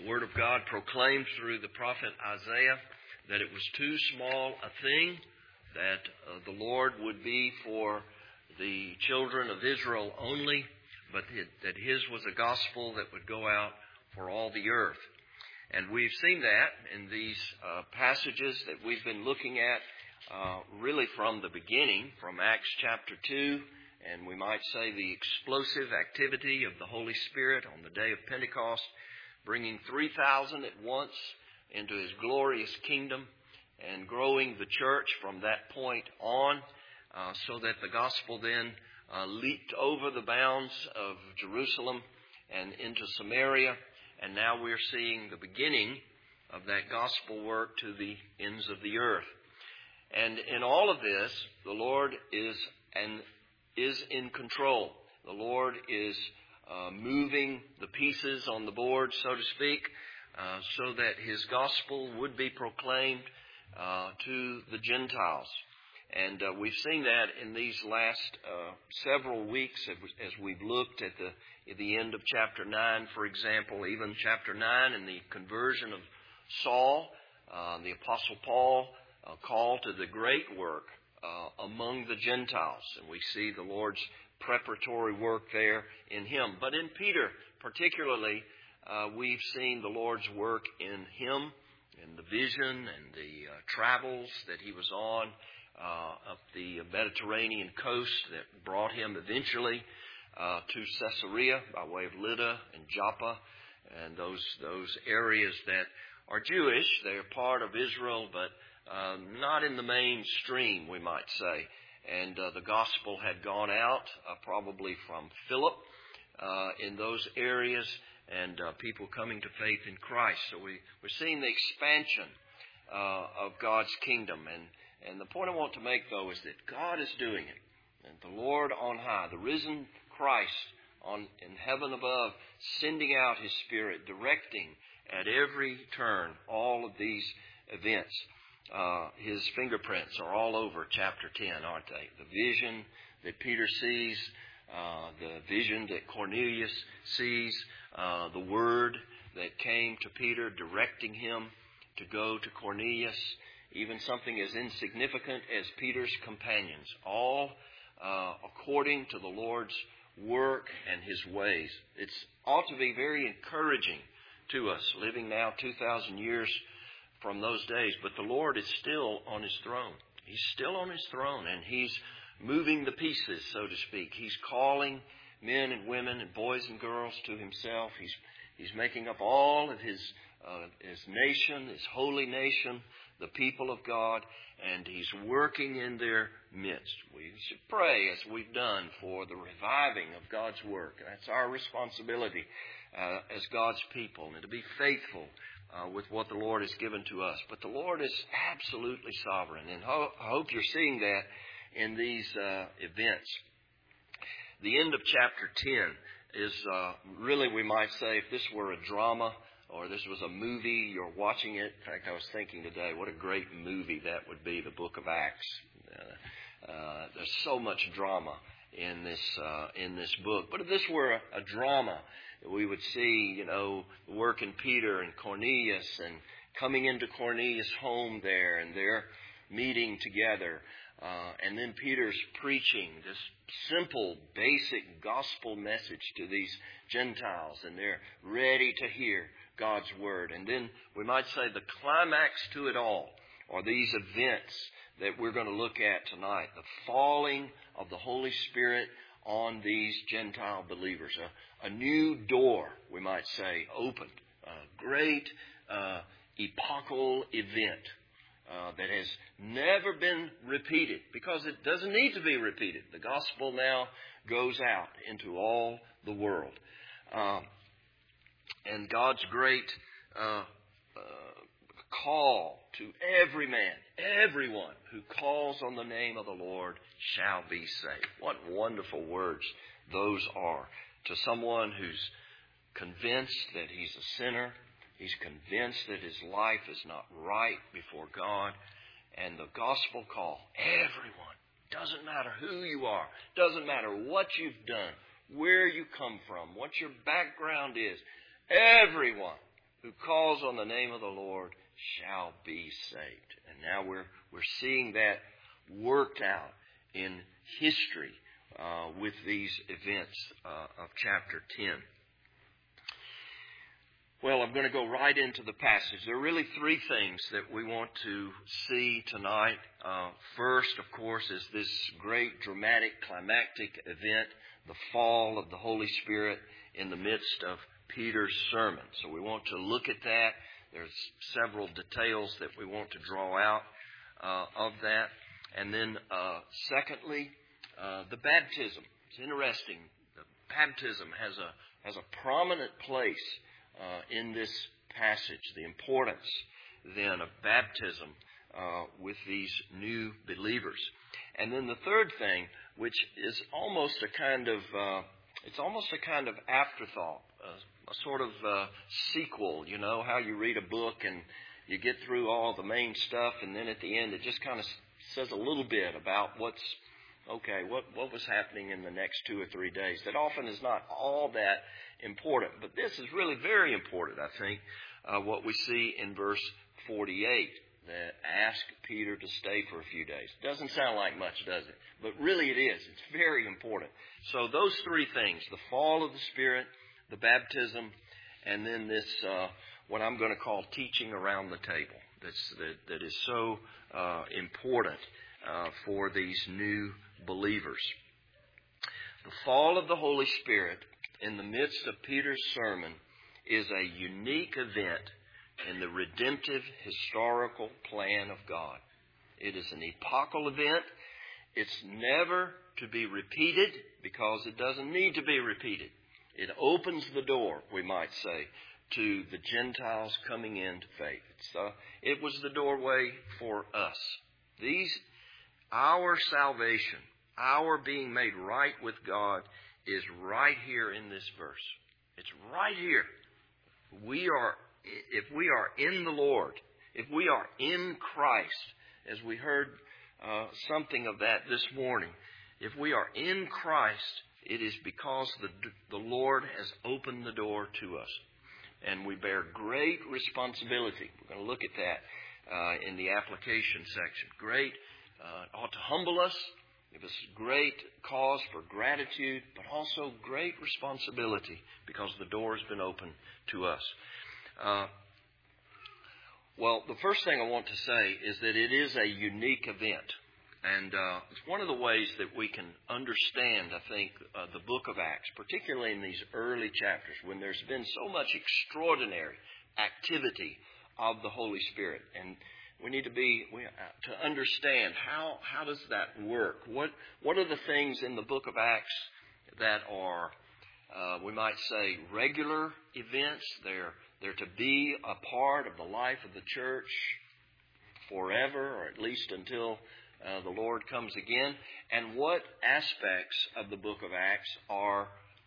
the Word of God proclaimed through the prophet Isaiah that it was too small a thing that the Lord would be for the children of Israel only, but that His was a gospel that would go out for all the earth. And we've seen that in these passages that we've been looking at really from the beginning, from Acts chapter 2, and we might say the explosive activity of the Holy Spirit on the day of Pentecost, bringing 3,000 at once into His glorious kingdom and growing the church from that point on, so that the gospel then leaped over the bounds of Jerusalem and into Samaria. And now we're seeing the beginning of that gospel work to the ends of the earth. And in all of this, the Lord is in control. The Lord is moving the pieces on the board, so to speak, so that His gospel would be proclaimed to the Gentiles. And we've seen that in these last several weeks as we've looked at the end of chapter 9, for example, even chapter 9 and the conversion of Saul, the Apostle Paul called to the great work among the Gentiles. And we see the Lord's preparatory work there in him. But in Peter particularly, we've seen the Lord's work in him, in the vision and the travels that he was on up the Mediterranean coast that brought him eventually to Caesarea by way of Lydda and Joppa and those areas that are Jewish. They're part of Israel, but not in the mainstream, we might say. And the gospel had gone out probably from Philip in those areas, and people coming to faith in Christ. So we're seeing the expansion of God's kingdom. And the point I want to make, though, is that God is doing it. And the Lord on high, the risen Christ in heaven above, sending out His Spirit, directing at every turn all of these events. His fingerprints are all over chapter 10, aren't they? The vision that Peter sees, the vision that Cornelius sees, the word that came to Peter directing him to go to Cornelius, even something as insignificant as Peter's companions, all according to the Lord's work and His ways. It ought to be very encouraging to us, living now 2,000 years from those days. But the Lord is still on His throne. He's still on His throne, and He's moving the pieces, so to speak. He's calling men and women and boys and girls to Himself. He's making up all of His nation, His holy nation, the people of God, and He's working in their midst. We should pray, as we've done, for the reviving of God's work. That's our responsibility as God's people, and to be faithful with what the Lord has given to us. But the Lord is absolutely sovereign, and I hope you're seeing that in these events. The end of chapter 10 is really, we might say, if this were a drama or this was a movie, you're watching it. In fact, I was thinking today, what a great movie that would be, the book of Acts. There's so much drama in this book. But if this were a drama, we would see, the work in Peter and Cornelius and coming into Cornelius' home there and their meeting together. And then Peter's preaching this simple, basic gospel message to these Gentiles, and they're ready to hear God's Word. And then we might say the climax to it all are these events that we're going to look at tonight. The falling of the Holy Spirit on these Gentile believers. A new door, we might say, opened. A great epochal event that has never been repeated, because it doesn't need to be repeated. The gospel now goes out into all the world. And God's great call to every man, everyone who calls on the name of the Lord shall be saved. What wonderful words those are to someone who's convinced that he's a sinner. He's convinced that his life is not right before God. And the gospel call, everyone, doesn't matter who you are, doesn't matter what you've done, where you come from, what your background is, everyone who calls on the name of the Lord shall be saved. And now we're seeing that worked out in history with these events of chapter 10. Well, I'm going to go right into the passage. There are really three things that we want to see tonight. First, of course, is this great dramatic climactic event, the fall of the Holy Spirit in the midst of Peter's sermon. So we want to look at that. There's several details that we want to draw out of that. And then, secondly, the baptism. It's interesting. The baptism has a prominent place in this passage. The importance then of baptism with these new believers. And then the third thing, which is almost a kind of afterthought, a sort of sequel. You know how you read a book and you get through all the main stuff, and then at the end it just kind of says a little bit about what was happening in the next 2 or 3 days. That often is not all that important. But this is really very important, I think, what we see in verse 48, that ask Peter to stay for a few days. Doesn't sound like much, does it? But really it is. It's very important. So those three things, the fall of the Spirit, the baptism, and then this, what I'm going to call teaching around the table, that is so important for these new believers. The fall of the Holy Spirit in the midst of Peter's sermon is a unique event in the redemptive historical plan of God. It is an epochal event. It's never to be repeated because it doesn't need to be repeated. It opens the door, we might say, to the Gentiles coming into faith. It was the doorway for us. Our salvation, our being made right with God, is right here in this verse. It's right here. If we are in the Lord, if we are in Christ, as we heard something of that this morning, if we are in Christ, it is because the Lord has opened the door to us. And we bear great responsibility. We're going to look at that in the application section. Ought to humble us, give us great cause for gratitude, but also great responsibility because the door has been opened to us. Well, the first thing I want to say is that it is a unique event. And it's one of the ways that we can understand, I think, the book of Acts, particularly in these early chapters when there's been so much extraordinary activity of the Holy Spirit. And we need to understand how does that work? What are the things in the book of Acts that are, we might say, regular events? They're to be a part of the life of the church forever, or at least until the Lord comes again. And what aspects of the book of Acts are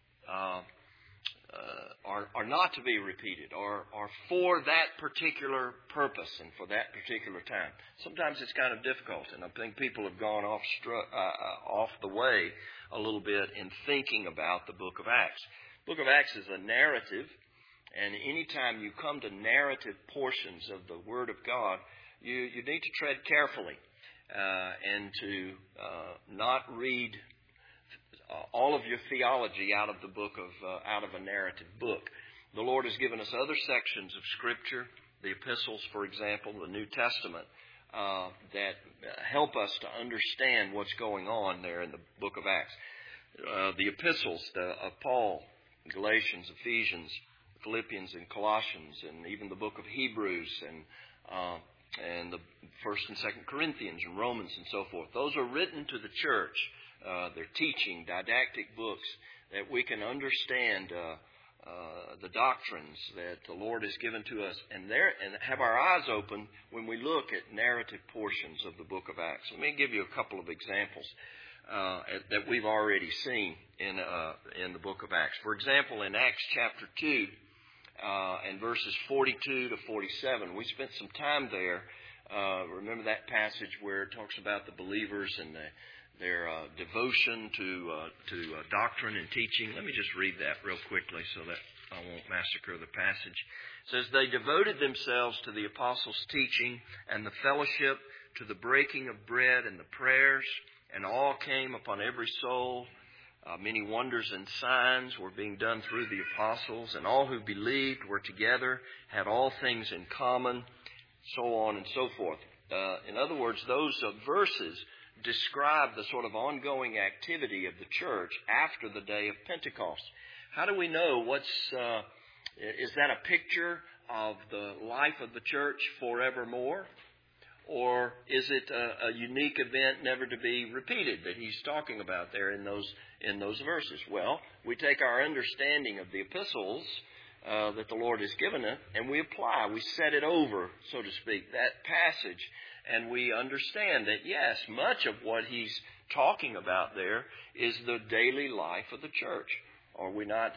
not to be repeated, or for that particular purpose and for that particular time. Sometimes it's kind of difficult, and I think people have gone off the way a little bit in thinking about the book of Acts. The book of Acts is a narrative, and anytime you come to narrative portions of the Word of God, you need to tread carefully and to not read all of your theology out of a narrative book. The Lord has given us other sections of Scripture, the epistles, for example, the New Testament, that help us to understand what's going on there in the book of Acts. The epistles of Paul, Galatians, Ephesians, Philippians, and Colossians, and even the book of Hebrews, and the 1st and 2nd Corinthians, and Romans, and so forth. Those are written to the church. They're teaching, didactic books that we can understand the doctrines that the Lord has given to us, and have our eyes open when we look at narrative portions of the book of Acts. Let me give you a couple of examples that we've already seen in the book of Acts. For example, in Acts chapter 2 and verses 42 to 47, we spent some time there. Remember that passage where it talks about the believers and their devotion to doctrine and teaching. Let me just read that real quickly so that I won't massacre the passage. It says, they devoted themselves to the apostles' teaching and the fellowship, to the breaking of bread and the prayers, and awe came upon every soul. Many wonders and signs were being done through the apostles, and all who believed were together, had all things in common, so on and so forth. In other words, those verses describe the sort of ongoing activity of the church after the day of Pentecost. How do we know is that a picture of the life of the church forevermore? Or is it a unique event never to be repeated that he's talking about there in those verses? Well, we take our understanding of the epistles that the Lord has given us, and we apply. We set it over, so to speak, that passage, and we understand that, yes, much of what he's talking about there is the daily life of the church. Are we not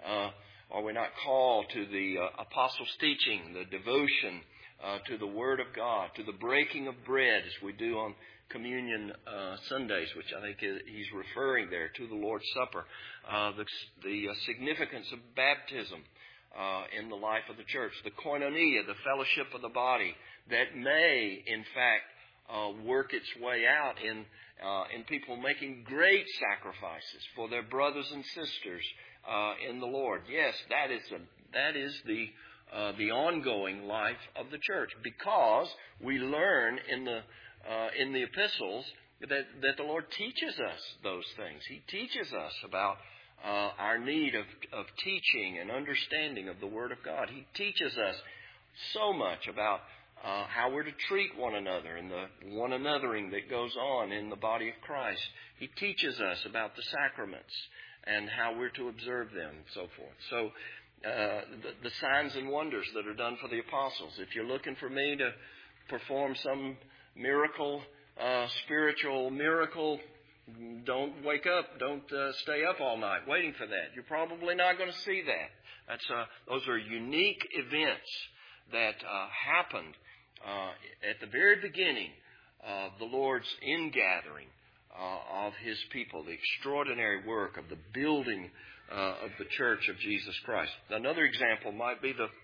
called to the apostles' teaching, the devotion, to the Word of God, to the breaking of bread, as we do on communion Sundays, which I think he's referring there to the Lord's Supper, the significance of baptism in the life of the church, the koinonia, the fellowship of the body, that may, in fact, work its way out in people making great sacrifices for their brothers and sisters in the Lord. Yes, that is the ongoing life of the church, because we learn in the epistles that the Lord teaches us those things. He teaches us about our need of teaching and understanding of the Word of God. He teaches us so much about how we're to treat one another and the one anothering that goes on in the body of Christ. He teaches us about the sacraments and how we're to observe them and so forth. So the signs and wonders that are done for the apostles. If you're looking for me to perform some miracle, spiritual miracle, don't wake up. Don't stay up all night waiting for that. You're probably not going to see that. Those are unique events that happened at the very beginning of the Lord's ingathering of His people, the extraordinary work of the building of the Church of Jesus Christ. Another example might be the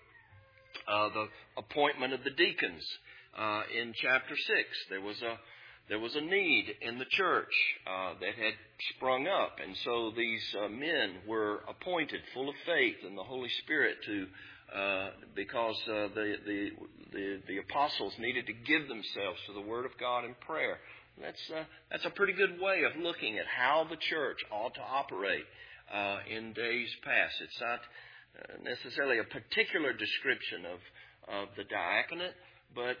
appointment of the deacons. In chapter 6, there was a need in the church that had sprung up, and so these men were appointed, full of faith in the Holy Spirit, because the apostles needed to give themselves to the Word of God in prayer. That's a pretty good way of looking at how the church ought to operate in days past. It's not necessarily a particular description of the diaconate, but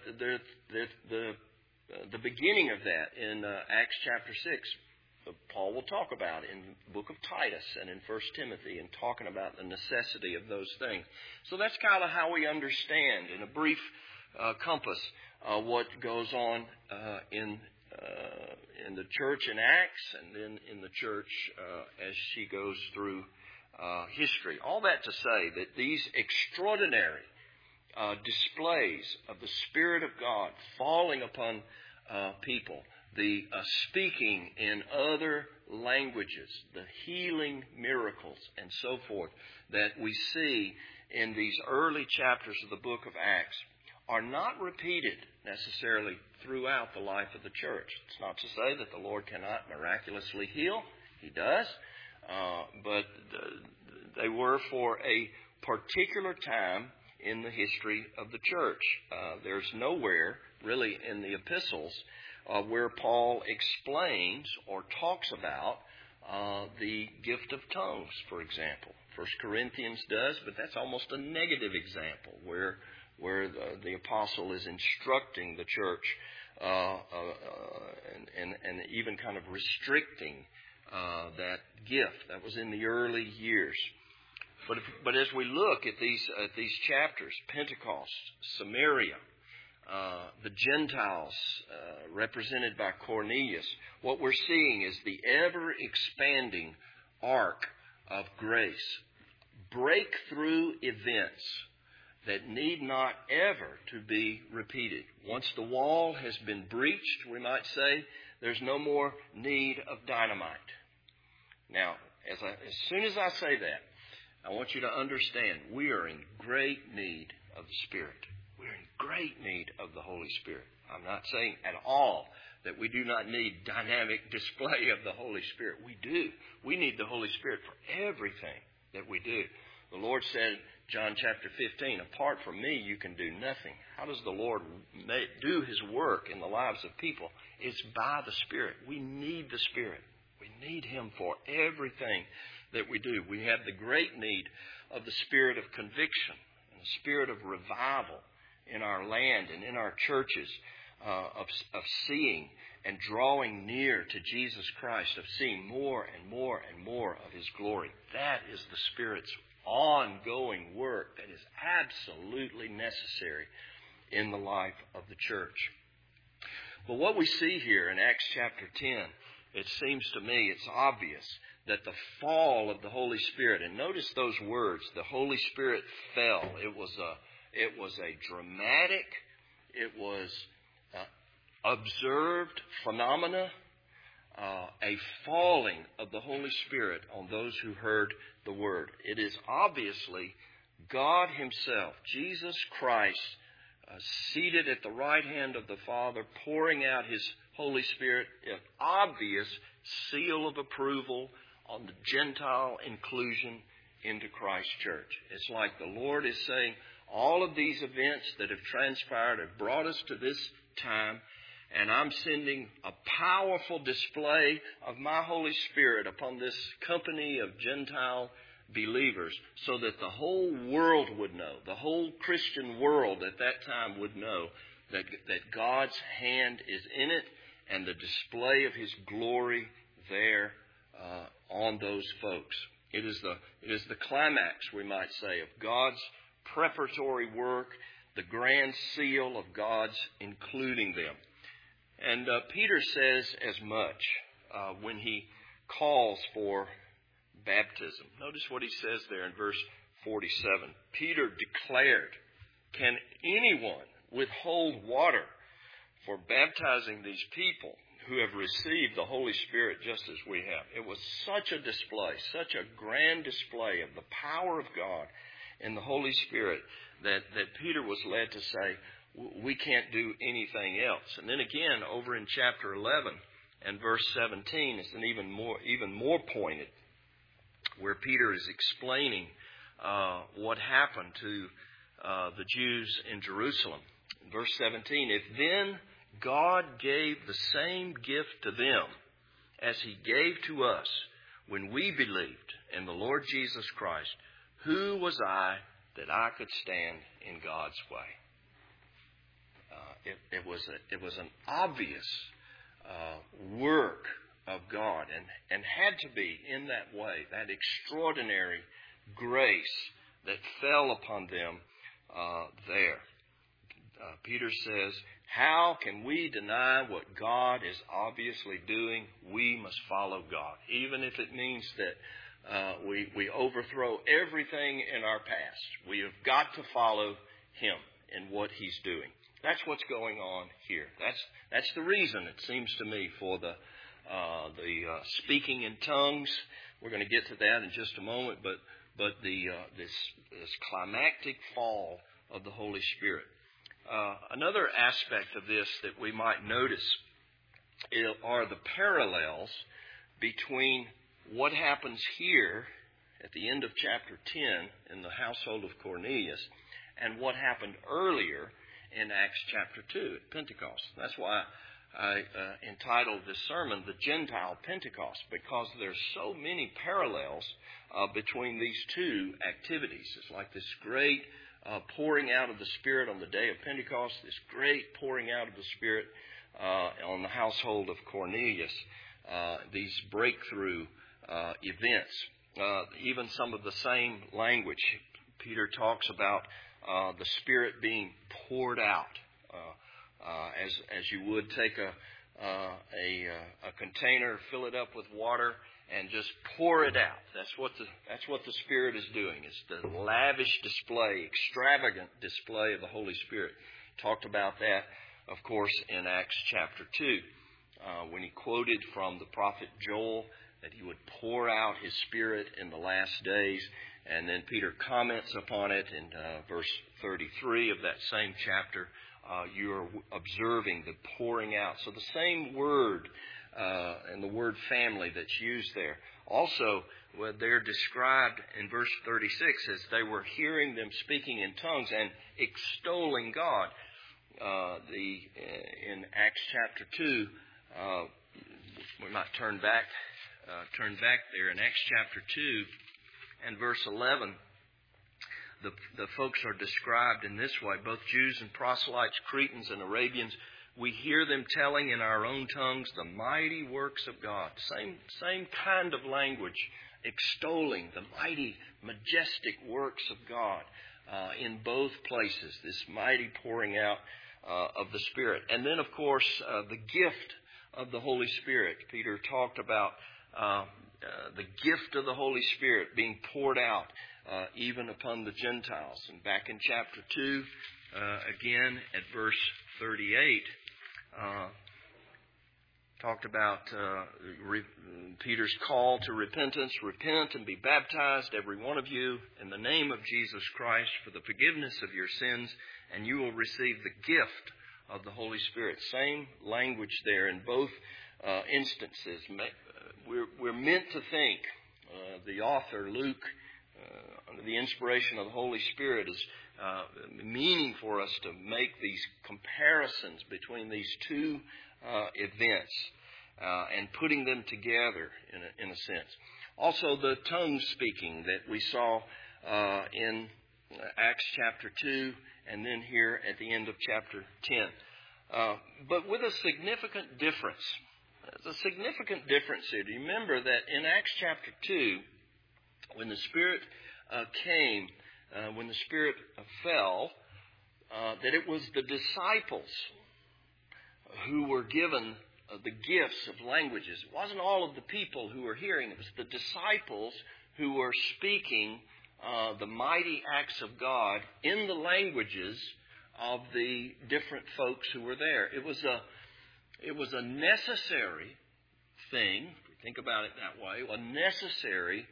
the beginning of that in Acts chapter 6, Paul will talk about in the book of Titus and in 1 Timothy, and talking about the necessity of those things. So that's kind of how we understand, in a brief compass, what goes on in the church in Acts, and then in the church as she goes through history. All that to say that these extraordinary displays of the Spirit of God falling upon people, the speaking in other languages, the healing miracles, and so forth, that we see in these early chapters of the book of Acts, are not repeated necessarily throughout the life of the church. It's not to say that the Lord cannot miraculously heal. He does. But they were for a particular time in the history of the church. There's nowhere, really, in the epistles where Paul explains or talks about the gift of tongues, for example. 1 Corinthians does, but that's almost a negative example where the apostle is instructing the church and even kind of restricting that gift. That was in the early years. But as we look at these chapters, Pentecost, Samaria, the Gentiles represented by Cornelius, what we're seeing is the ever-expanding arc of grace. Breakthrough events that need not ever to be repeated. Once the wall has been breached, we might say, there's no more need of dynamite. Now, as soon as I say that, I want you to understand we are in great need of the Spirit. We're in great need of the Holy Spirit. I'm not saying at all that we do not need dynamic display of the Holy Spirit. We do. We need the Holy Spirit for everything that we do. The Lord said, John chapter 15, apart from me, you can do nothing. How does the Lord do His work in the lives of people? It's by the Spirit. We need the Spirit. We need Him for everything that we do. We have the great need of the spirit of conviction and the spirit of revival in our land and in our churches, of seeing and drawing near to Jesus Christ, of seeing more and more and more of His glory. That is the Spirit's ongoing work that is absolutely necessary in the life of the church. But what we see here in Acts chapter 10, it seems to me it's obvious that the fall of the Holy Spirit, and notice those words, the Holy Spirit fell. It was a dramatic, it was observed phenomena, a falling of the Holy Spirit on those who heard the Word. It is obviously God Himself, Jesus Christ, seated at the right hand of the Father, pouring out His Holy Spirit, an obvious seal of approval on the Gentile inclusion into Christ's church. It's like the Lord is saying, all of these events that have transpired have brought us to this time, and I'm sending a powerful display of my Holy Spirit upon this company of Gentile believers so that the whole world would know, the whole Christian world at that time would know that God's hand is in it and the display of His glory there on those folks. It is the climax, we might say, of God's preparatory work, the grand seal of God's including them. And Peter says as much when he calls for baptism. Notice what he says there in verse 47. Peter declared, "Can anyone withhold water for baptizing these people who have received the Holy Spirit just as we have?" It was such a display, such a grand display of the power of God and the Holy Spirit that Peter was led to say, we can't do anything else. And then again, over in chapter 11 and verse 17, it's an even more pointed, where Peter is explaining what happened to the Jews in Jerusalem. In verse 17, "If then God gave the same gift to them as He gave to us when we believed in the Lord Jesus Christ, who was I that I could stand in God's way?" It was an obvious work of God and had to be in that way, that extraordinary grace that fell upon them there. Peter says, how can we deny what God is obviously doing? We must follow God, even if it means that we overthrow everything in our past. We have got to follow Him in what He's doing. That's what's going on here. That's the reason, it seems to me, for the speaking in tongues. We're going to get to that in just a moment, but this climactic fall of the Holy Spirit. Another aspect of this that we might notice are the parallels between what happens here at the end of chapter 10 in the household of Cornelius and what happened earlier in Acts chapter 2 at Pentecost. That's why I entitled this sermon, The Gentile Pentecost, because there's so many parallels between these two activities. It's like this great pouring out of the Spirit on the day of Pentecost, this great pouring out of the Spirit on the household of Cornelius, these breakthrough events. Even some of the same language. Peter talks about the Spirit being poured out, as you would take a container, fill it up with water, and just pour it out. That's what the Spirit is doing. It's the lavish display, extravagant display of the Holy Spirit. Talked about that, of course, in Acts chapter 2, when he quoted from the prophet Joel that He would pour out His Spirit in the last days. And then Peter comments upon it in verse 33 of that same chapter. You are observing the pouring out. So the same word and the word family that's used there. Also, they're described in verse 36 as they were hearing them speaking in tongues and extolling God. In Acts chapter 2, we might turn back there in Acts chapter 2 and verse 11. The folks are described in this way, both Jews and proselytes, Cretans and Arabians. We hear them telling in our own tongues the mighty works of God. Same kind of language, extolling the mighty, majestic works of God in both places, this mighty pouring out of the Spirit. And then, of course, the gift of the Holy Spirit. Peter talked about the gift of the Holy Spirit being poured out even upon the Gentiles. And back in chapter 2, again at verse 38, talked about Peter's call to repentance. Repent and be baptized, every one of you, in the name of Jesus Christ for the forgiveness of your sins, and you will receive the gift of the Holy Spirit. Same language there in both instances. We're meant to think, the author, Luke, under the inspiration of the Holy Spirit, is meaning for us to make these comparisons between these two events and putting them together in a sense. Also, the tongue speaking that we saw in Acts chapter 2 and then here at the end of chapter 10. But with a significant difference. There's a significant difference here. Do you remember that in Acts chapter 2, when the Spirit came, when the Spirit fell, that it was the disciples who were given the gifts of languages. It wasn't all of the people who were hearing. It was the disciples who were speaking the mighty acts of God in the languages of the different folks who were there. It was a necessary thing, if we think about it that way, a necessary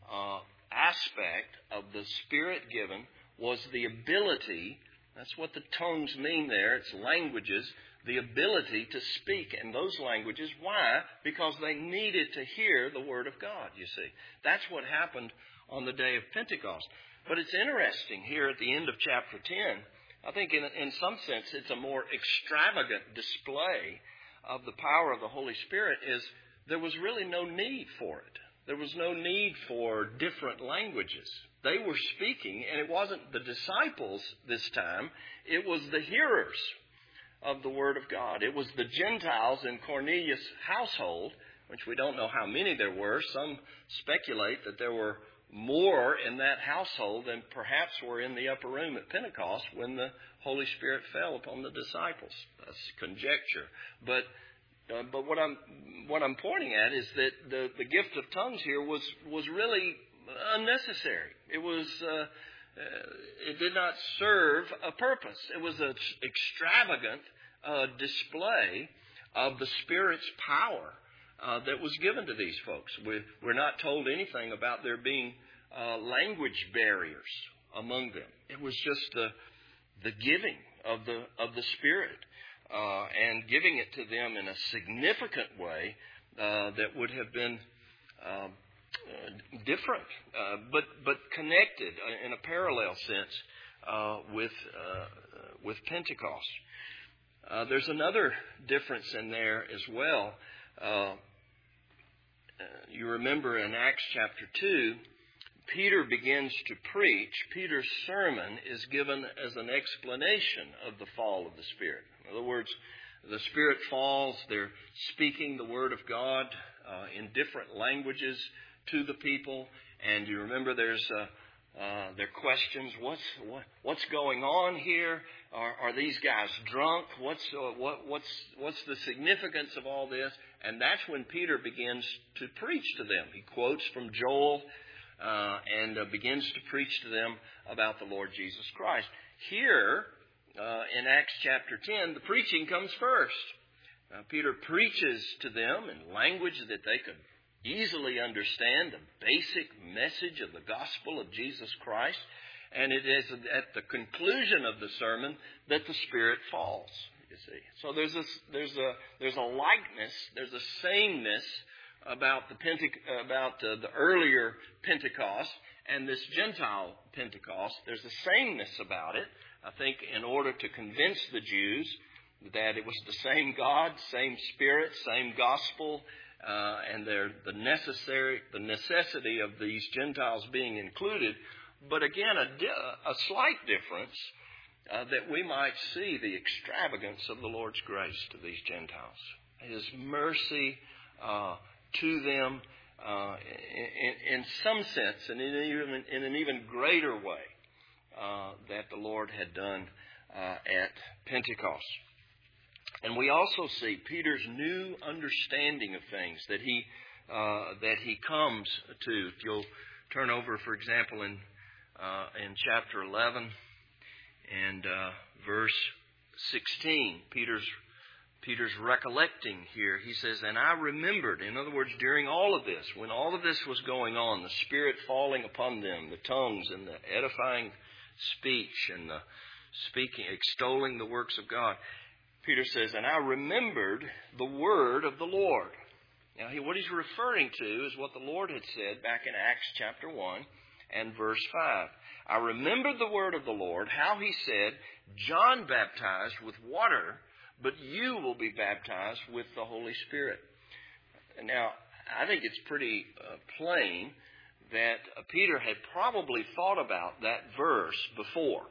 aspect of the Spirit given was the ability, that's what the tongues mean there, it's languages, the ability to speak in those languages. Why? Because they needed to hear the Word of God, you see. That's what happened on the day of Pentecost. But it's interesting here at the end of chapter 10, I think in some sense it's a more extravagant display of the power of the Holy Spirit, is there was really no need for it. There was no need for different languages. They were speaking, and it wasn't the disciples this time. It was the hearers of the Word of God. It was the Gentiles in Cornelius' household, which we don't know how many there were. Some speculate that there were more in that household than perhaps were in the upper room at Pentecost when the Holy Spirit fell upon the disciples. That's conjecture. But what I'm pointing at is that the gift of tongues here was really unnecessary. It did not serve a purpose. It was an extravagant display of the Spirit's power that was given to these folks. We're not told anything about there being language barriers among them. It was just the giving of the Spirit and giving it to them in a significant way that would have been different, but connected in a parallel sense with Pentecost. There's another difference in there as well. You remember in Acts chapter 2, Peter begins to preach. Peter's sermon is given as an explanation of the fall of the Spirit. In other words, the Spirit falls. They're speaking the Word of God in different languages to the people. And you remember their questions. What's going on here? Are these guys drunk? What's the significance of all this? And that's when Peter begins to preach to them. He quotes from Joel and begins to preach to them about the Lord Jesus Christ. Here, in Acts chapter 10, the preaching comes first. Peter preaches to them in language that they could easily understand the basic message of the gospel of Jesus Christ. And it is at the conclusion of the sermon that the Spirit falls. You see, so there's a likeness, there's a sameness about the earlier Pentecost and this Gentile Pentecost. There's a sameness about it. I think in order to convince the Jews that it was the same God, same Spirit, same gospel, and the necessity of these Gentiles being included. But again, a slight difference that we might see the extravagance of the Lord's grace to these Gentiles. His mercy to them in some sense, and in an even greater way that the Lord had done at Pentecost. And we also see Peter's new understanding of things that he comes to. If you'll turn over, for example, in chapter 11 and verse 16, Peter's recollecting here. He says, "And I remembered," in other words, during all of this, when all of this was going on, the Spirit falling upon them, the tongues and the edifying speech and the speaking, extolling the works of God, Peter says, "And I remembered the word of the Lord." Now, what he's referring to is what the Lord had said back in Acts chapter 1 and verse 5. "I remembered the word of the Lord, how he said, John baptized with water, but you will be baptized with the Holy Spirit." Now, I think it's pretty plain that Peter had probably thought about that verse before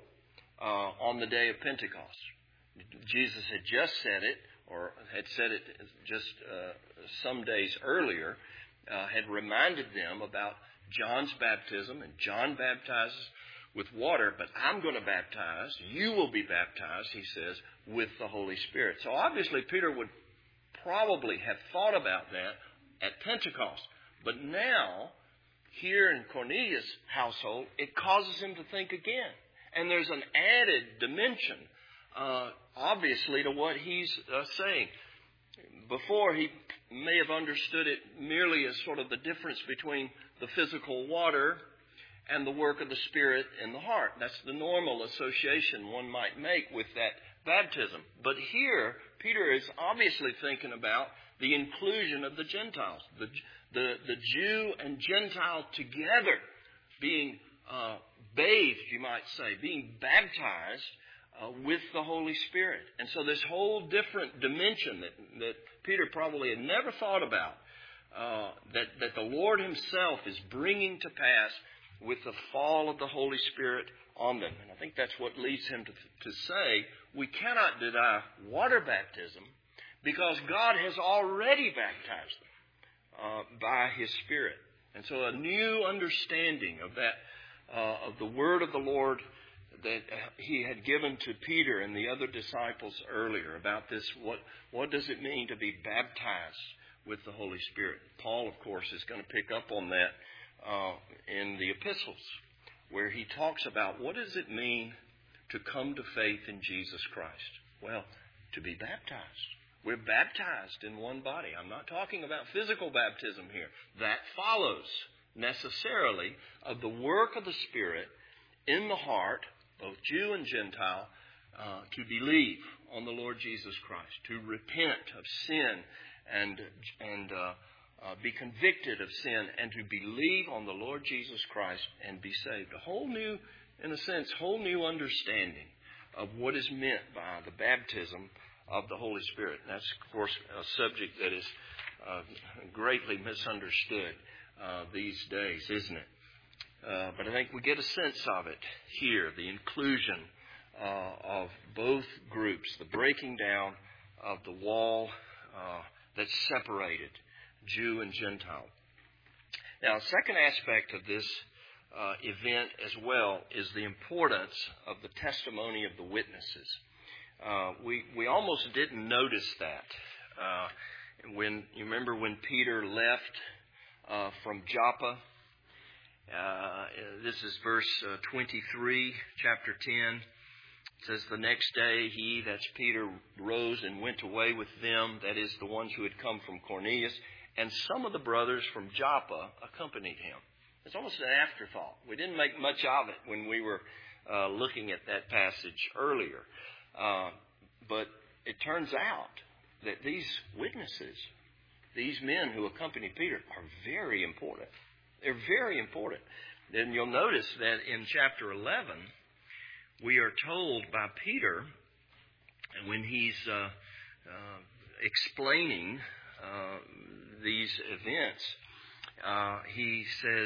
on the day of Pentecost. Jesus had just said it, or had said it just some days earlier, had reminded them about John's baptism, and John baptizes with water, but I'm going to baptize, you will be baptized, he says, with the Holy Spirit. So obviously Peter would probably have thought about that at Pentecost. But now, here in Cornelius' household, it causes him to think again. And there's an added dimension, obviously, to what he's saying. Before, he may have understood it merely as sort of the difference between the physical water and the work of the Spirit in the heart. That's the normal association one might make with that baptism. But here, Peter is obviously thinking about the inclusion of the Gentiles, the Jew and Gentile together being bathed, you might say, being baptized with the Holy Spirit. And so this whole different dimension that Peter probably had never thought about, that the Lord himself is bringing to pass with the fall of the Holy Spirit on them. And I think that's what leads him to say, we cannot deny water baptism because God has already baptized them by his Spirit. And so a new understanding of that, of the word of the Lord that he had given to Peter and the other disciples earlier about this, what does it mean to be baptized with the Holy Spirit? Paul, of course, is going to pick up on that in the epistles, where he talks about what does it mean to come to faith in Jesus Christ? Well, to be baptized. We're baptized in one body. I'm not talking about physical baptism here. That follows necessarily of the work of the Spirit in the heart, both Jew and Gentile, to believe on the Lord Jesus Christ, to repent of sin and be convicted of sin, and to believe on the Lord Jesus Christ and be saved. A whole new, in a sense, whole new understanding of what is meant by the baptism of the Holy Spirit. And that's, of course, a subject that is greatly misunderstood these days, isn't it? But I think we get a sense of it here, the inclusion of both groups, the breaking down of the wall that separated Jew and Gentile. Now, a second aspect of this event as well is the importance of the testimony of the witnesses. We almost didn't notice that. When you remember when Peter left from Joppa, this is verse 23, chapter 10. It says, the next day he, that's Peter, rose and went away with them, that is, the ones who had come from Cornelius, and some of the brothers from Joppa accompanied him. It's almost an afterthought. We didn't make much of it when we were looking at that passage earlier. But it turns out that these witnesses, these men who accompany Peter, are very important. They're very important. Then you'll notice that in chapter 11, we are told by Peter, when he's explaining these events, he says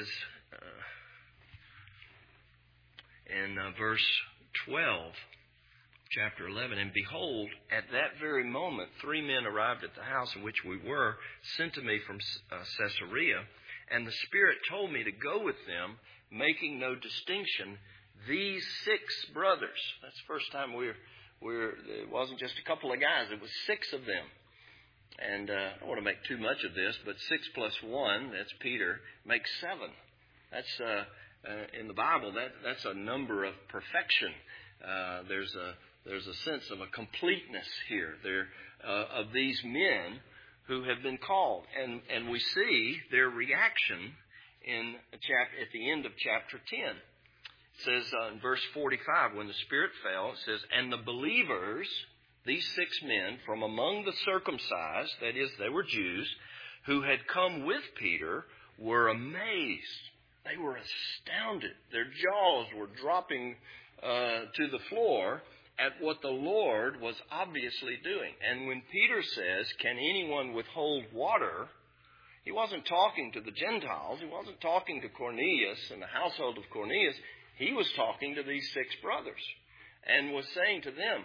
in verse 12, chapter 11, "And behold, at that very moment, 3 men arrived at the house in which we were, sent to me from Caesarea, and the Spirit told me to go with them, making no distinction, these 6 brothers." That's the first time it wasn't just a couple of guys, it was 6 of them. And I don't want to make too much of this, but 6 plus 1, that's Peter, makes 7. That's in the Bible, that's a number of perfection. There's a sense of a completeness here. There of these men who have been called, and we see their reaction at the end of chapter 10. It says in verse 45, when the Spirit fell, it says, "And the believers, these 6 men from among the circumcised," that is, they were Jews, "who had come with Peter, were amazed." They were astounded. Their jaws were dropping to the floor at what the Lord was obviously doing. And when Peter says, "Can anyone withhold water?" he wasn't talking to the Gentiles. He wasn't talking to Cornelius and the household of Cornelius. He was talking to these 6 brothers and was saying to them,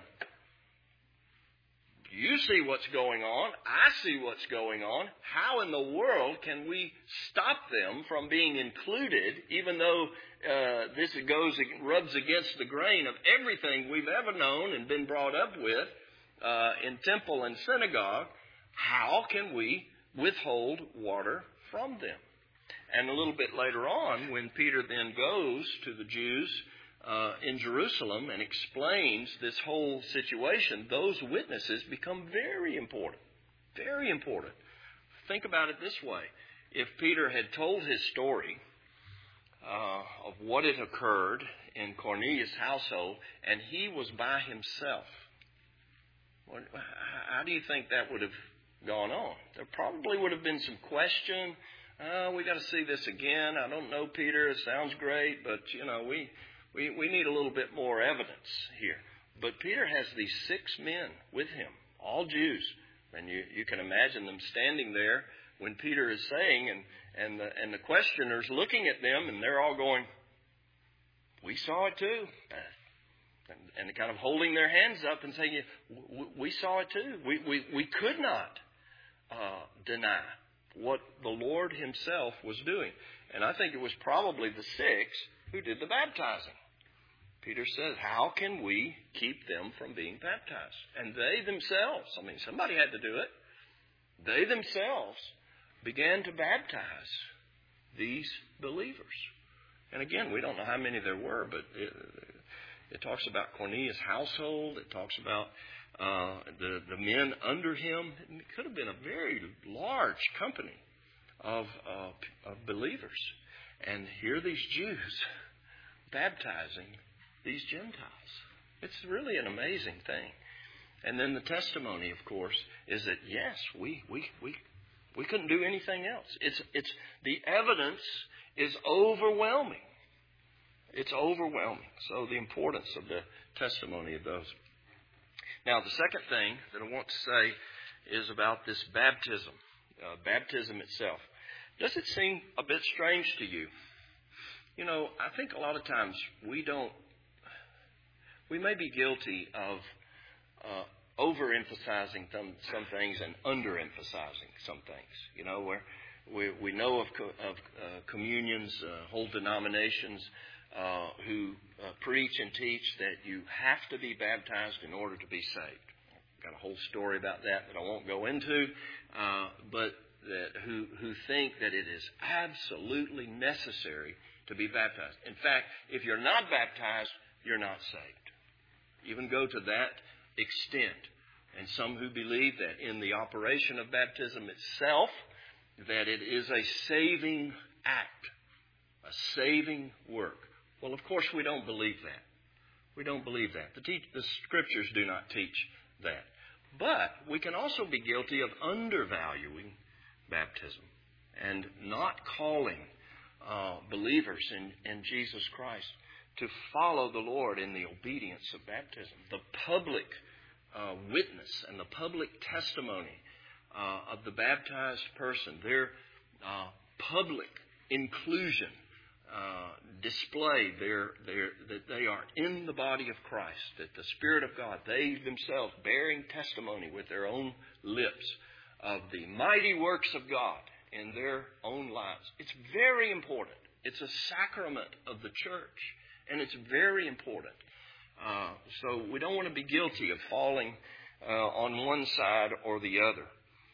"You see what's going on. I see what's going on. How in the world can we stop them from being included, even though this rubs against the grain of everything we've ever known and been brought up with in temple and synagogue? How can we withhold water from them?" And a little bit later on, when Peter then goes to the Jews in Jerusalem and explains this whole situation, those witnesses become very important. Very important. Think about it this way. If Peter had told his story of what had occurred in Cornelius' household and he was by himself, how do you think that would have gone on? There probably would have been some question. We got to see this again. I don't know, Peter. It sounds great, but, we need a little bit more evidence here. But Peter has these 6 men with him, all Jews. And you can imagine them standing there when Peter is saying, and the questioners looking at them, and they're all going, "We saw it too." And kind of holding their hands up and saying, "We saw it too. We could not deny what the Lord himself was doing." And I think it was probably the 6 who did the baptizing. Peter says, "How can we keep them from being baptized?" And they themselves, somebody had to do it. They themselves began to baptize these believers. And again, we don't know how many there were, but it talks about Cornelius' household. It talks about the men under him. It could have been a very large company of believers. And here are these Jews baptizing these Gentiles. It's really an amazing thing. And then the testimony, of course, is that yes, we couldn't do anything else. It's the evidence is overwhelming. It's overwhelming. So the importance of the testimony of those. Now, the second thing that I want to say is about this baptism, baptism itself. Does it seem a bit strange to you? I think a lot of times we may be guilty of overemphasizing some things and underemphasizing some things. Where we know of communions, whole denominations who preach and teach that you have to be baptized in order to be saved. I've got a whole story about that I won't go into, but who think that it is absolutely necessary to be baptized. In fact, if you're not baptized, you're not saved. Even go to that extent. And some who believe that in the operation of baptism itself, that it is a saving act, a saving work. Well, of course, we don't believe that. We don't believe that. The Scriptures do not teach that. But we can also be guilty of undervaluing baptism and not calling believers in Jesus Christ to follow the Lord in the obedience of baptism. The public witness and the public testimony of the baptized person, their public inclusion, display that they are in the body of Christ, that the Spirit of God, they themselves bearing testimony with their own lips of the mighty works of God in their own lives. It's very important. It's a sacrament of the church, and it's very important. So we don't want to be guilty of falling on one side or the other.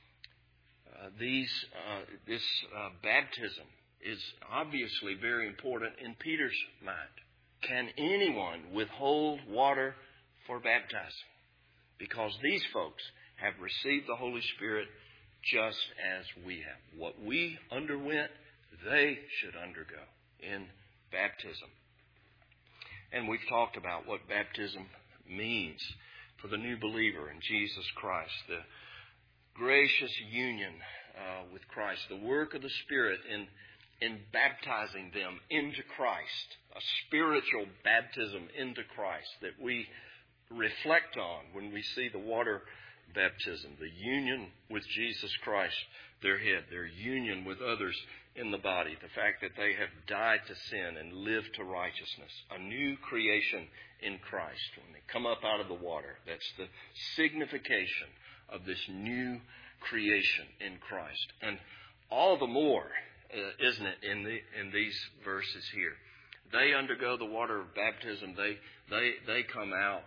This baptism is obviously very important in Peter's mind. Can anyone withhold water for baptizing? Because these folks have received the Holy Spirit just as we have. What we underwent, they should undergo in baptism. And we've talked about what baptism means for the new believer in Jesus Christ, the gracious union with Christ, the work of the Spirit in baptizing them into Christ, a spiritual baptism into Christ that we reflect on when we see the water baptism, the union with Jesus Christ, their head, their union with others in the body, the fact that they have died to sin and lived to righteousness, a new creation in Christ. When they come up out of the water, that's the signification of this new creation in Christ. And all the more, isn't it, in these verses here? They undergo the water of baptism. They come out.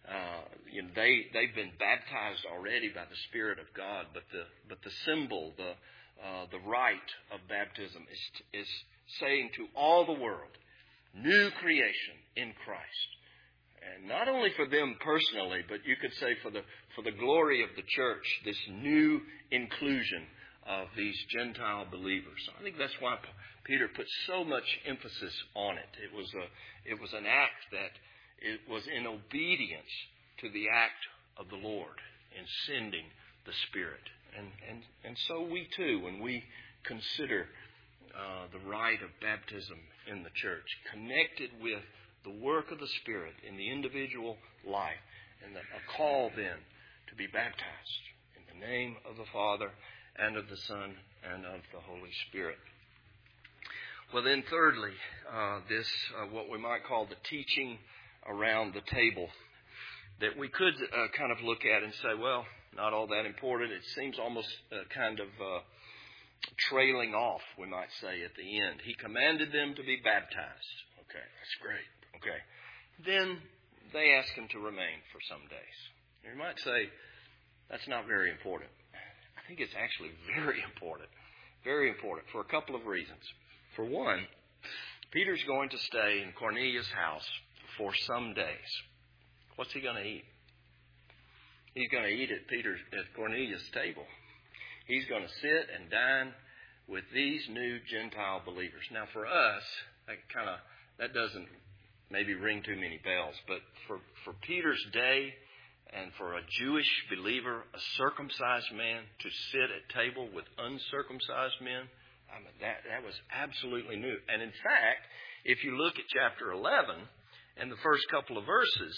They've been baptized already by the Spirit of God. But the symbol, the rite of baptism is saying to all the world, new creation in Christ. And not only for them personally, but you could say for the glory of the church, this new inclusion of these Gentile believers. I think that's why Peter put so much emphasis on it. It was an act that it was in obedience to the act of the Lord in sending the Spirit. And so we too, when we consider the rite of baptism in the church, connected with the work of the Spirit in the individual life, and a call then to be baptized in the name of the Father and of the Son and of the Holy Spirit. Well then, thirdly, this what we might call the teaching around the table, that we could kind of look at and say, well, not all that important. It seems almost kind of trailing off, we might say, at the end. He commanded them to be baptized. Okay, that's great. Okay. Then they ask him to remain for some days. You might say, that's not very important. I think it's actually very important. Very important for a couple of reasons. For one, Peter's going to stay in Cornelius' house for some days. What's he going to eat? He's going to eat at Cornelius' table. He's going to sit and dine with these new Gentile believers. Now, for us, that doesn't maybe ring too many bells, but for Peter's day and for a Jewish believer, a circumcised man, to sit at table with uncircumcised men, I mean, that was absolutely new. And in fact, if you look at chapter 11 and the first couple of verses,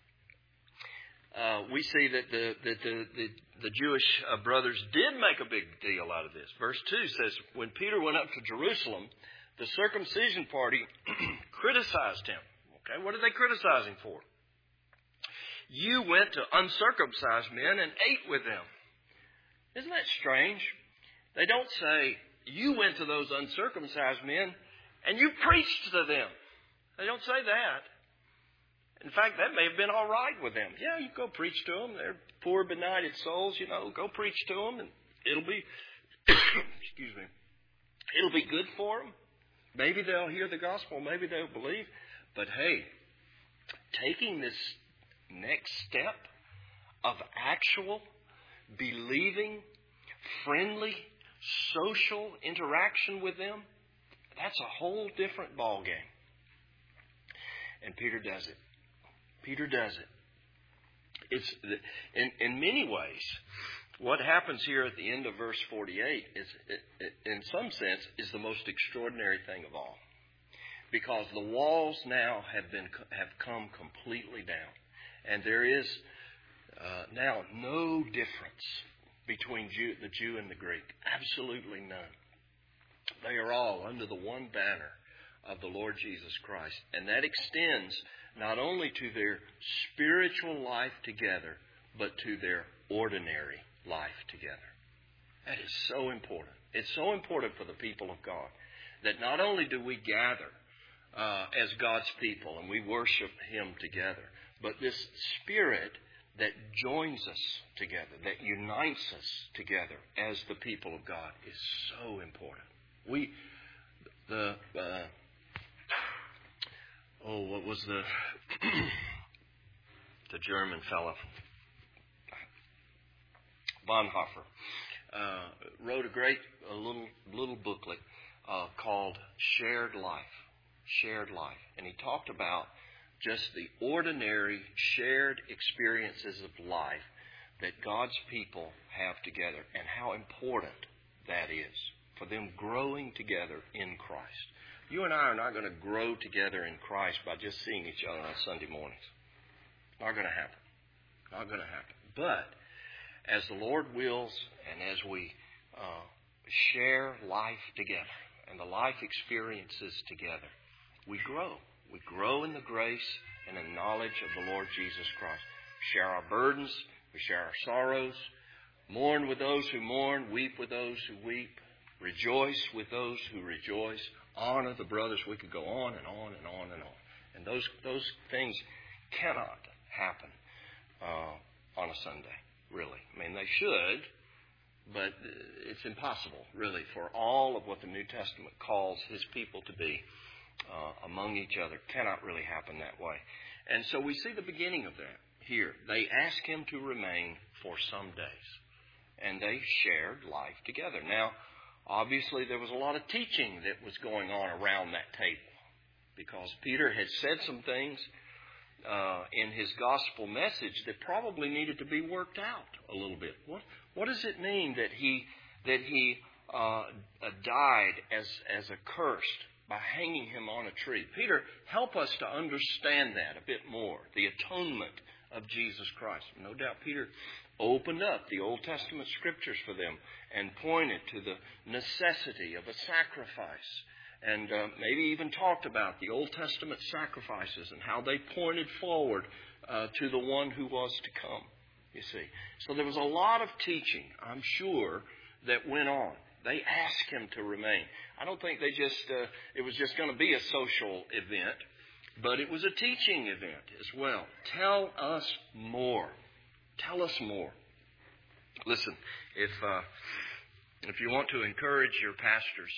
we see that the Jewish brothers did make a big deal out of this. Verse 2 says, when Peter went up to Jerusalem, the circumcision party criticized him. Okay, what are they criticizing for? You went to uncircumcised men and ate with them. Isn't that strange? They don't say, you went to those uncircumcised men and you preached to them. They don't say that. In fact, that may have been all right with them. Yeah, you go preach to them. They're poor, benighted souls, go preach to them and it'll be, excuse me, it'll be good for them. Maybe they'll hear the gospel. Maybe they'll believe. But hey, taking this next step of actual, believing, friendly, social interaction with them, that's a whole different ball game. And Peter does it. Peter does it. It's in many ways, what happens here at the end of verse 48 is, in some sense, is the most extraordinary thing of all. Because the walls now have come completely down. And there is now no difference between the Jew and the Greek. Absolutely none. They are all under the one banner of the Lord Jesus Christ. And that extends not only to their spiritual life together, but to their ordinary life together. That is so important. It's so important for the people of God that not only do we gather as God's people and we worship Him together, but this Spirit that joins us together, that unites us together as the people of God is so important. What was the the German fellow? Bonhoeffer wrote a little booklet called Shared Life. Shared Life. And he talked about just the ordinary shared experiences of life that God's people have together and how important that is for them growing together in Christ. You and I are not going to grow together in Christ by just seeing each other on Sunday mornings. Not going to happen. Not going to happen. But as the Lord wills and as we share life together and the life experiences together, we grow. We grow in the grace and in knowledge of the Lord Jesus Christ. Share our burdens. We share our sorrows. Mourn with those who mourn. Weep with those who weep. Rejoice with those who rejoice. Honor the brothers. We could go on and on and on and on. And those things cannot happen on a Sunday, really. I mean, they should, but it's impossible, really, for all of what the New Testament calls His people to be among each other. Cannot really happen that way. And so we see the beginning of that here. They ask Him to remain for some days. And they shared life together. Now, obviously, there was a lot of teaching that was going on around that table because Peter had said some things in his gospel message that probably needed to be worked out a little bit. What does it mean that he died as accursed by hanging Him on a tree? Peter, help us to understand that a bit more, the atonement of Jesus Christ. No doubt Peter opened up the Old Testament Scriptures for them and pointed to the necessity of a sacrifice and maybe even talked about the Old Testament sacrifices and how they pointed forward to the one who was to come, you see. So there was a lot of teaching, I'm sure, that went on. They asked Him to remain. I don't think it was just going to be a social event, but it was a teaching event as well. Tell us more. Tell us more. Listen, if you want to encourage your pastors,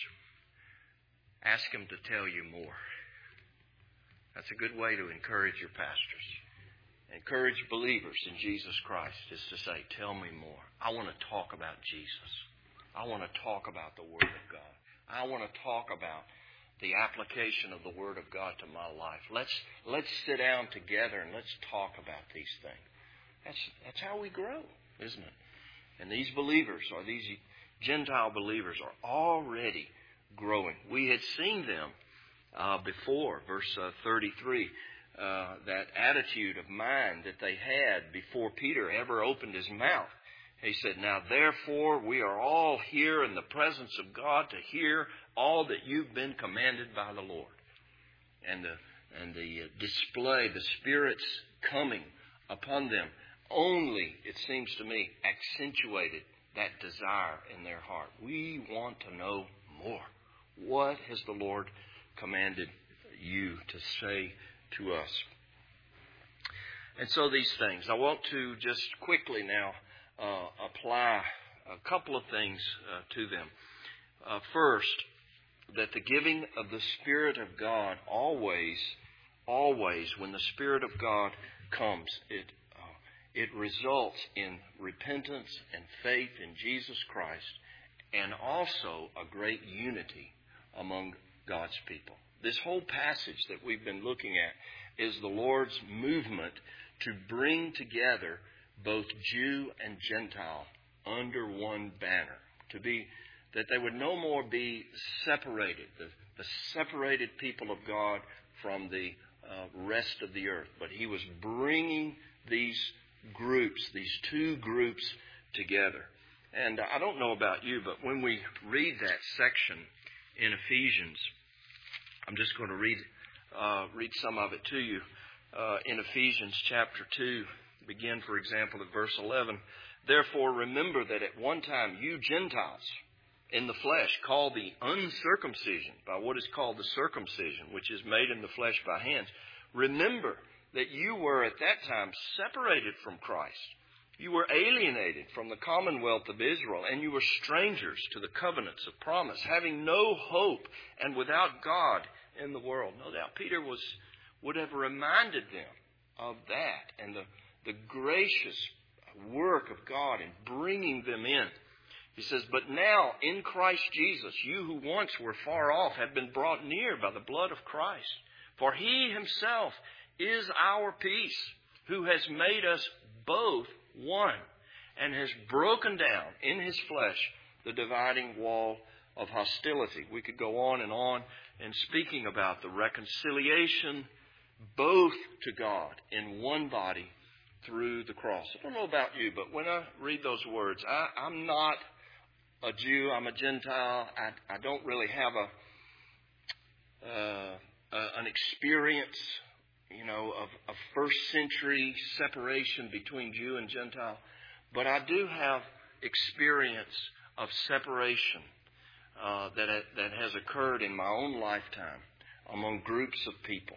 ask them to tell you more. That's a good way to encourage your pastors. Encourage believers in Jesus Christ is to say, tell me more. I want to talk about Jesus. I want to talk about the Word of God. I want to talk about the application of the Word of God to my life. Let's sit down together and let's talk about these things. That's how we grow, isn't it? And these believers, or these Gentile believers, are already growing. We had seen them before, verse 33, that attitude of mind that they had before Peter ever opened his mouth. He said, now therefore we are all here in the presence of God to hear all that you've been commanded by the Lord. And the display, the Spirit's coming upon them only, it seems to me, accentuated that desire in their heart. We want to know more. What has the Lord commanded you to say to us? And so these things, I want to just quickly now apply a couple of things to them. First, that the giving of the Spirit of God always, when the Spirit of God comes, it results in repentance and faith in Jesus Christ and also a great unity among God's people. This whole passage that we've been looking at is the Lord's movement to bring together both Jew and Gentile under one banner, that they would no more be separated, the separated people of God from the rest of the earth. But He was bringing these groups, these two groups together. And I don't know about you, but when we read that section in Ephesians, I'm just going to read some of it to you. In Ephesians chapter 2, begin, for example, at verse 11. Therefore, remember that at one time you Gentiles in the flesh, called the uncircumcision by what is called the circumcision, which is made in the flesh by hands. Remember that you were at that time separated from Christ. You were alienated from the commonwealth of Israel, and you were strangers to the covenants of promise, having no hope and without God in the world. No doubt Peter would have reminded them of that and the gracious work of God in bringing them in. He says, but now in Christ Jesus, you who once were far off have been brought near by the blood of Christ. For He Himself is our peace, who has made us both one, and has broken down in His flesh the dividing wall of hostility. We could go on and speaking about the reconciliation both to God in one body through the cross. I don't know about you, but when I read those words, I'm not a Jew, I'm a Gentile. I don't really have an experience, of first century separation between Jew and Gentile. But I do have experience of separation that has occurred in my own lifetime among groups of people.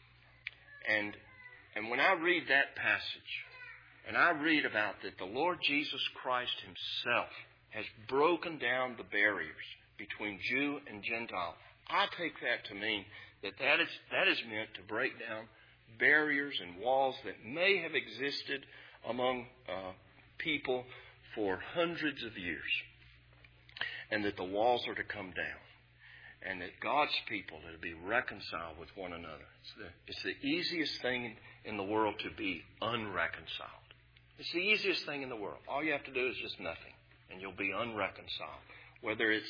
And when I read that passage, and I read about that the Lord Jesus Christ Himself has broken down the barriers between Jew and Gentile, I take that to mean that is meant to break down barriers and walls that may have existed among people for hundreds of years, and that the walls are to come down, and that God's people are to be reconciled with one another. It's the easiest thing in the world to be unreconciled. It's the easiest thing in the world. All you have to do is just nothing, and you'll be unreconciled. Whether it's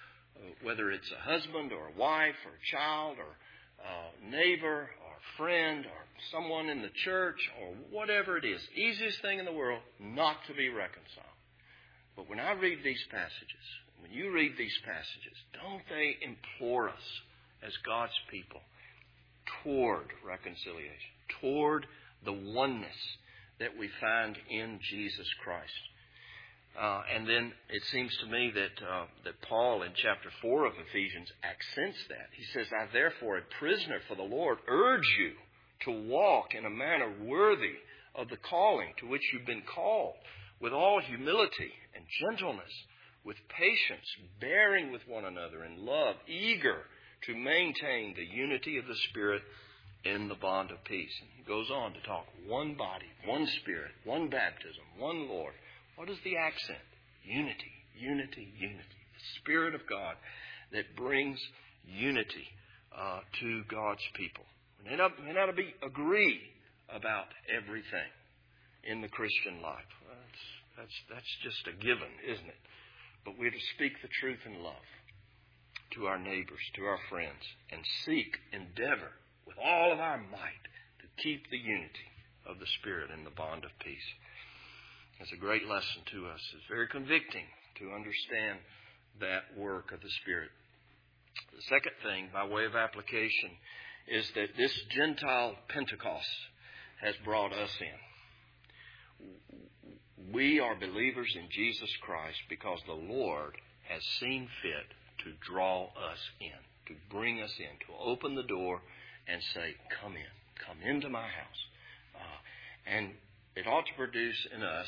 a husband or a wife or a child or a neighbor or a friend or someone in the church or whatever it is, easiest thing in the world not to be reconciled. But when I read these passages, when you read these passages, don't they implore us as God's people toward reconciliation, toward the oneness that we find in Jesus Christ? And then it seems to me that Paul in chapter 4 of Ephesians accents that. He says, I therefore, a prisoner for the Lord, urge you to walk in a manner worthy of the calling to which you've been called, with all humility and gentleness, with patience, bearing with one another in love, eager to maintain the unity of the Spirit in the bond of peace. And he goes on to talk one body, one Spirit, one baptism, one Lord. What is the accent? Unity, unity, unity. The Spirit of God that brings unity to God's people. We may not agree about everything in the Christian life. That's just a given, isn't it? But we're to speak the truth in love to our neighbors, to our friends, and endeavor with all of our might to keep the unity of the Spirit in the bond of peace. It's a great lesson to us. It's very convicting to understand that work of the Spirit. The second thing, by way of application, is that this Gentile Pentecost has brought us in. We are believers in Jesus Christ because the Lord has seen fit to draw us in, to bring us in, to open the door and say, come into my house. And it ought to produce in us,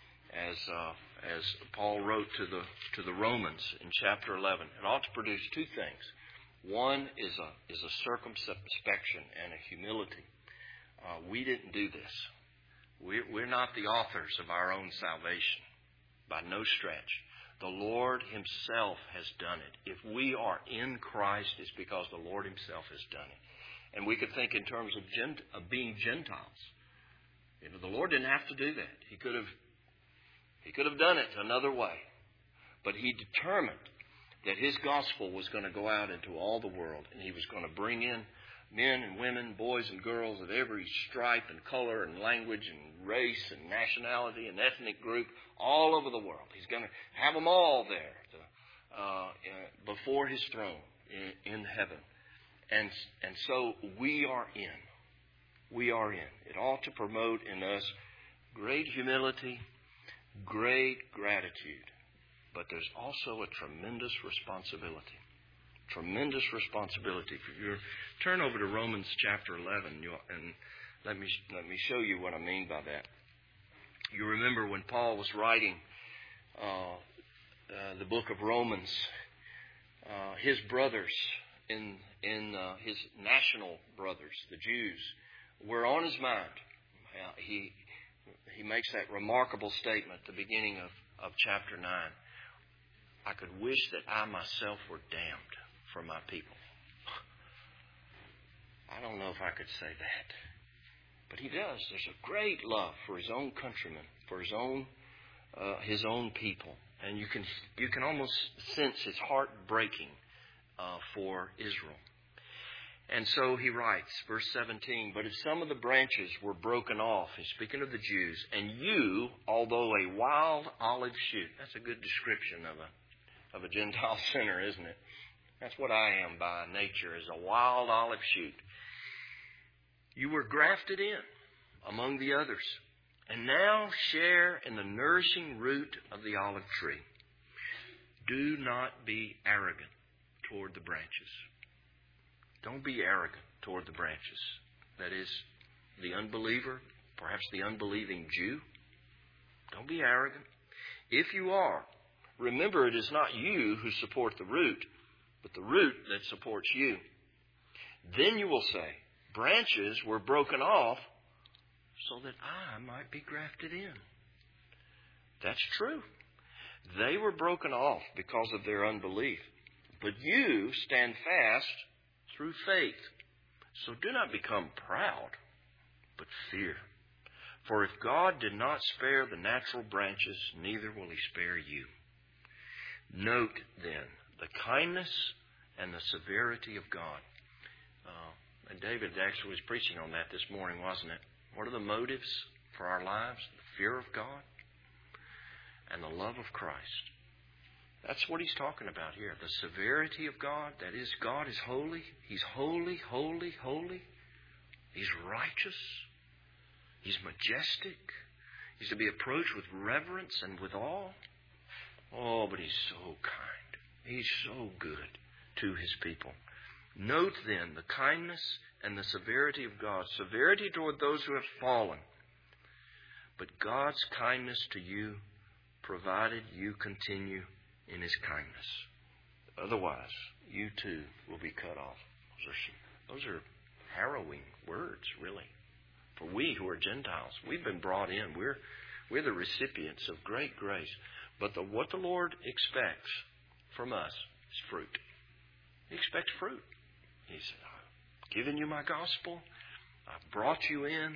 as Paul wrote to the Romans in chapter 11, it ought to produce two things. One is a circumspection and a humility. We didn't do this. We're not the authors of our own salvation by no stretch. The Lord Himself has done it. If we are in Christ, it's because the Lord Himself has done it. And we could think in terms of being Gentiles. The Lord didn't have to do that. He could have done it another way. But He determined that His gospel was going to go out into all the world, and He was going to bring in men and women, boys and girls of every stripe and color and language and race and nationality and ethnic group all over the world. He's going to have them all there before His throne in heaven. And so we are in. We are in. It ought to promote in us great humility, great gratitude. But there's also a tremendous responsibility. Tremendous responsibility. If you turn over to Romans chapter 11, and let me show you what I mean by that. You remember when Paul was writing the book of Romans, his brothers in his national brothers, the Jews, were on his mind. He makes that remarkable statement at the beginning of chapter 9. I could wish that I myself were damned for my people. I don't know if I could say that. But he does. There's a great love for his own countrymen, for his own people. And you can almost sense his heart breaking for Israel. And so he writes, verse 17, but if some of the branches were broken off, he's speaking of the Jews, and you, although a wild olive shoot, that's a good description of a Gentile sinner, isn't it? That's what I am by nature, is a wild olive shoot. You were grafted in among the others, and now share in the nourishing root of the olive tree. Do not be arrogant toward the branches. Don't be arrogant toward the branches. That is, the unbeliever, perhaps the unbelieving Jew. Don't be arrogant. If you are, remember it is not you who support the root, but the root that supports you. Then you will say, branches were broken off so that I might be grafted in. That's true. They were broken off because of their unbelief. But you stand fast through faith. So do not become proud, but fear. For if God did not spare the natural branches, neither will He spare you. Note then the kindness and the severity of God. And David actually was preaching on that this morning, wasn't it? What are the motives for our lives? The fear of God and the love of Christ. That's what he's talking about here. The severity of God. That is, God is holy. He's holy, holy, holy. He's righteous. He's majestic. He's to be approached with reverence and with awe. Oh, but He's so kind. He's so good to His people. Note then the kindness and the severity of God. Severity toward those who have fallen. But God's kindness to you, provided you continue in His kindness. Otherwise, you too will be cut off. Those are harrowing words, really. For we who are Gentiles, we've been brought in. We're the recipients of great grace. But what the Lord expects from us is fruit. He expects fruit. He said, I've given you my gospel. I've brought you in.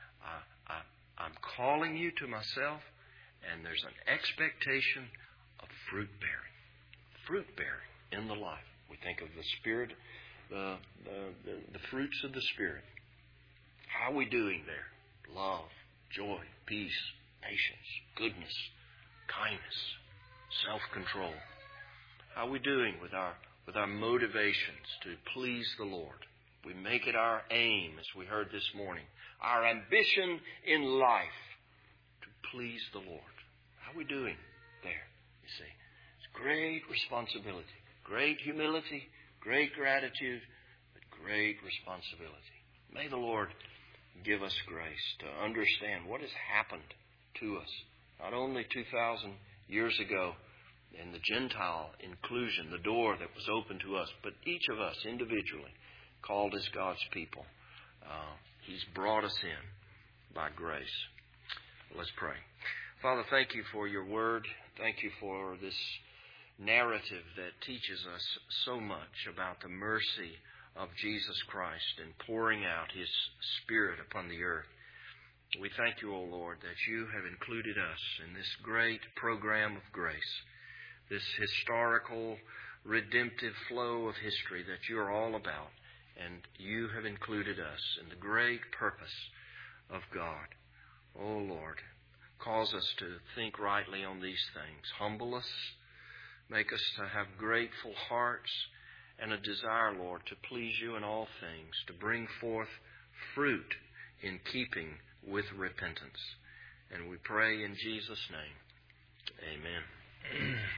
I'm calling you to myself. And there's an expectation of fruit bearing. Fruit bearing in the life. We think of the Spirit, the fruits of the Spirit. How are we doing there? Love, joy, peace, patience, goodness, kindness, self-control. How are we doing with our motivations to please the Lord? We make it our aim, as we heard this morning, our ambition in life to please the Lord. How are we doing there? You see, it's great responsibility, great humility, great gratitude, but great responsibility. May the Lord give us grace to understand what has happened to us, not only 2,000 years ago in the Gentile inclusion, the door that was open to us, but each of us individually, called as God's people. He's brought us in by grace. Let's pray. Father, thank you for your word. Thank you for this narrative that teaches us so much about the mercy of Jesus Christ and pouring out His Spirit upon the earth. We thank you, O Lord, that you have included us in this great program of grace, this historical, redemptive flow of history that you are all about, and you have included us in the great purpose of God. O Lord, cause us to think rightly on these things. Humble us, make us to have grateful hearts, and a desire, Lord, to please you in all things, to bring forth fruit in keeping with repentance. And we pray in Jesus' name. Amen.